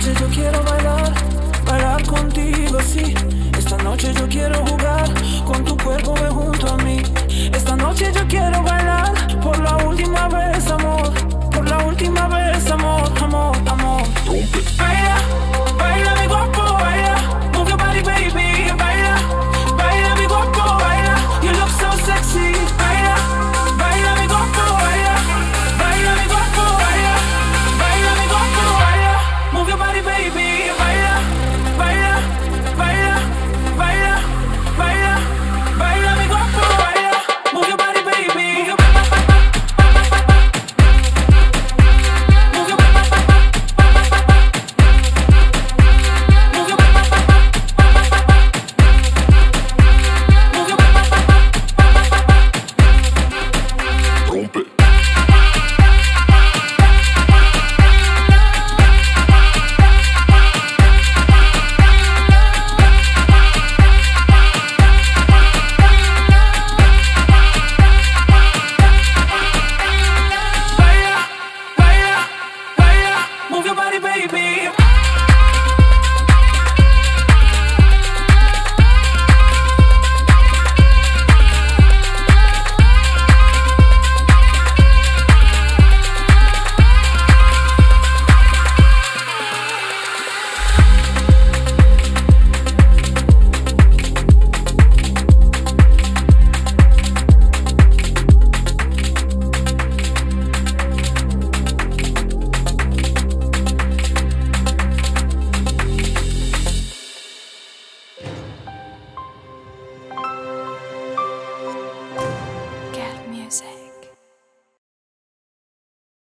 noche yo quiero bailar, bailar contigo, sí. Esta noche yo quiero jugar con tu cuerpo, ven junto a mí. Esta noche yo quiero bailar por la última vez, amor. Por la última vez, amor, amor, amor. Rompe.